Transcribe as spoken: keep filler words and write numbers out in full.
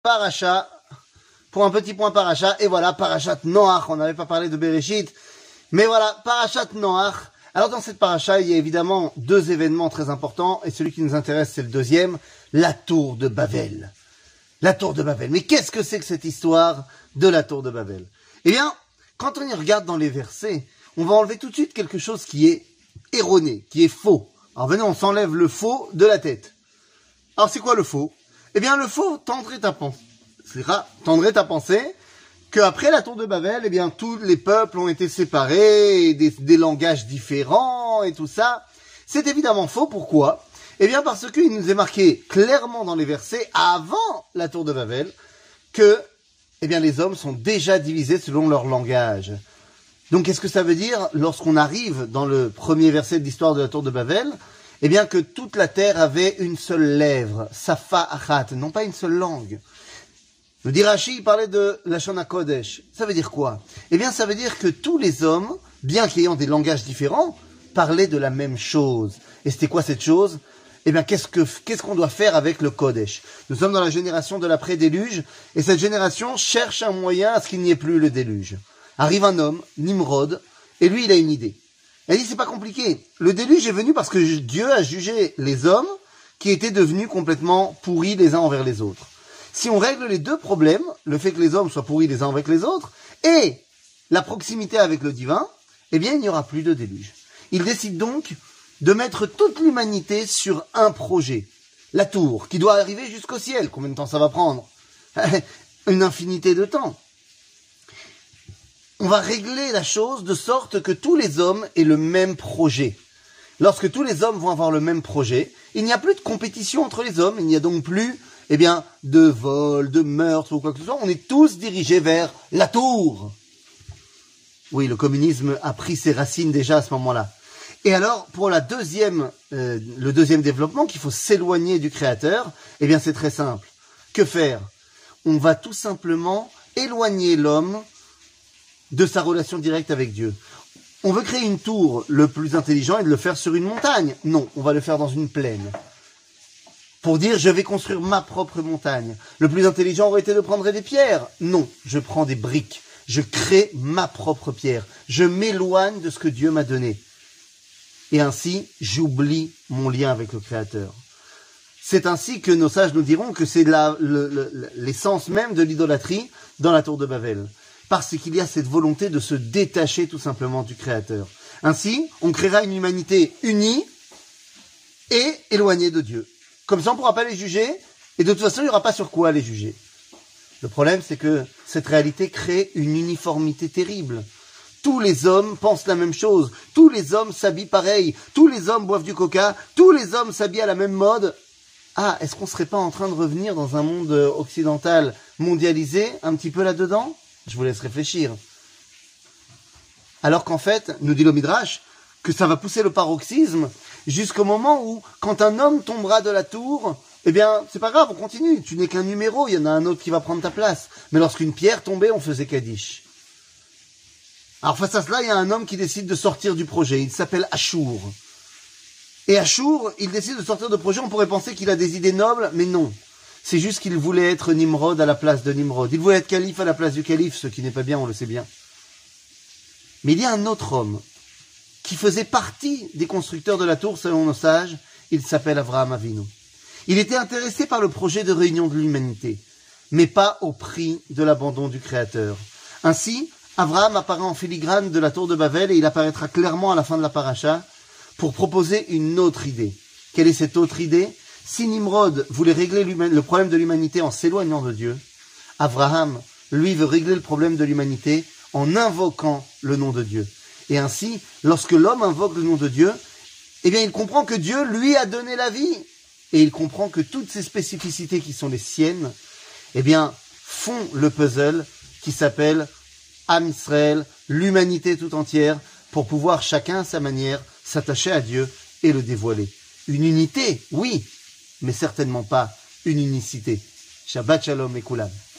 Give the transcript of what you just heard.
Paracha, pour un petit point Paracha, et voilà, Parachat Noach, on n'avait pas parlé de Bereshit, mais voilà, Parachat Noach. Alors dans cette Paracha, il y a évidemment deux événements très importants, et celui qui nous intéresse, c'est le deuxième, la tour de Babel. La tour de Babel. Mais qu'est-ce que c'est que cette histoire de la tour de Babel? Eh bien, quand on y regarde dans les versets, on va enlever tout de suite quelque chose qui est erroné, qui est faux. Alors venez, on s'enlève le faux de la tête. Alors c'est quoi le faux? Eh bien, le faux tendrait à penser, tendrait à penser qu'après la tour de Babel, eh bien, tous les peuples ont été séparés, des, des langages différents et tout ça. C'est évidemment faux. Pourquoi? Eh bien, parce qu'il nous est marqué clairement dans les versets, avant la tour de Babel, que, eh bien, les hommes sont déjà divisés selon leur langage. Donc, qu'est-ce que ça veut dire lorsqu'on arrive dans le premier verset de l'histoire de la tour de Babel? Eh bien, que toute la terre avait une seule lèvre, Safa Achat, non pas une seule langue. Le dit Rashi, il parlait de Lashon HaKodesh. Ça veut dire quoi? Eh bien, ça veut dire que tous les hommes, bien qu'ayant des langages différents, parlaient de la même chose. Et c'était quoi cette chose? Eh bien, qu'est-ce que, qu'est-ce qu'on doit faire avec le Kodesh? Nous sommes dans la génération de l'après-déluge, et cette génération cherche un moyen à ce qu'il n'y ait plus le déluge. Arrive un homme, Nimrod, et lui, il a une idée. Elle dit, c'est pas compliqué. Le déluge est venu parce que Dieu a jugé les hommes qui étaient devenus complètement pourris les uns envers les autres. Si on règle les deux problèmes, le fait que les hommes soient pourris les uns avec les autres, et la proximité avec le divin, eh bien, il n'y aura plus de déluge. Il décide donc de mettre toute l'humanité sur un projet. La tour, qui doit arriver jusqu'au ciel. Combien de temps ça va prendre? Une infinité de temps. On va régler la chose de sorte que tous les hommes aient le même projet. Lorsque tous les hommes vont avoir le même projet, il n'y a plus de compétition entre les hommes, il n'y a donc plus, eh bien, de vol, de meurtre ou quoi que ce soit. On est tous dirigés vers la tour. Oui, le communisme a pris ses racines déjà à ce moment-là. Et alors, pour la deuxième, euh, le deuxième développement, qu'il faut s'éloigner du Créateur, eh bien, c'est très simple. Que faire? On va tout simplement éloigner l'homme de sa relation directe avec Dieu. On veut créer une tour, le plus intelligent est de le faire sur une montagne. Non, on va le faire dans une plaine. Pour dire, je vais construire ma propre montagne. Le plus intelligent aurait été de prendre des pierres. Non, je prends des briques. Je crée ma propre pierre. Je m'éloigne de ce que Dieu m'a donné. Et ainsi, j'oublie mon lien avec le Créateur. C'est ainsi que nos sages nous diront que c'est la, le, le, l'essence même de l'idolâtrie dans la tour de Babel. Parce qu'il y a cette volonté de se détacher tout simplement du Créateur. Ainsi, on créera une humanité unie et éloignée de Dieu. Comme ça, on ne pourra pas les juger, et de toute façon, il n'y aura pas sur quoi les juger. Le problème, c'est que cette réalité crée une uniformité terrible. Tous les hommes pensent la même chose, tous les hommes s'habillent pareil, tous les hommes boivent du coca, tous les hommes s'habillent à la même mode. Ah, est-ce qu'on ne serait pas en train de revenir dans un monde occidental mondialisé, un petit peu là-dedans? Je vous laisse réfléchir. Alors qu'en fait, nous dit le Midrash, que ça va pousser le paroxysme jusqu'au moment où, quand un homme tombera de la tour, eh bien, c'est pas grave, on continue. Tu n'es qu'un numéro, il y en a un autre qui va prendre ta place. Mais lorsqu'une pierre tombait, on faisait Kaddish. Alors face à cela, il y a un homme qui décide de sortir du projet. Il s'appelle Ashur. Et Ashur, il décide de sortir du projet. On pourrait penser qu'il a des idées nobles, mais non. C'est juste qu'il voulait être Nimrod à la place de Nimrod. Il voulait être calife à la place du calife, ce qui n'est pas bien, on le sait bien. Mais il y a un autre homme qui faisait partie des constructeurs de la tour, selon nos sages. Il s'appelle Avraham Avinu. Il était intéressé par le projet de réunion de l'humanité, mais pas au prix de l'abandon du Créateur. Ainsi, Avraham apparaît en filigrane de la tour de Babel et il apparaîtra clairement à la fin de la paracha pour proposer une autre idée. Quelle est cette autre idée? Si Nimrod voulait régler le problème de l'humanité en s'éloignant de Dieu, Avraham, lui, veut régler le problème de l'humanité en invoquant le nom de Dieu. Et ainsi, lorsque l'homme invoque le nom de Dieu, eh bien, il comprend que Dieu lui a donné la vie. Et il comprend que toutes ces spécificités qui sont les siennes, eh bien, font le puzzle qui s'appelle Am Israël, l'humanité tout entière, pour pouvoir chacun à sa manière s'attacher à Dieu et le dévoiler. Une unité, oui, mais certainement pas une unicité. Shabbat Shalom et Kulam.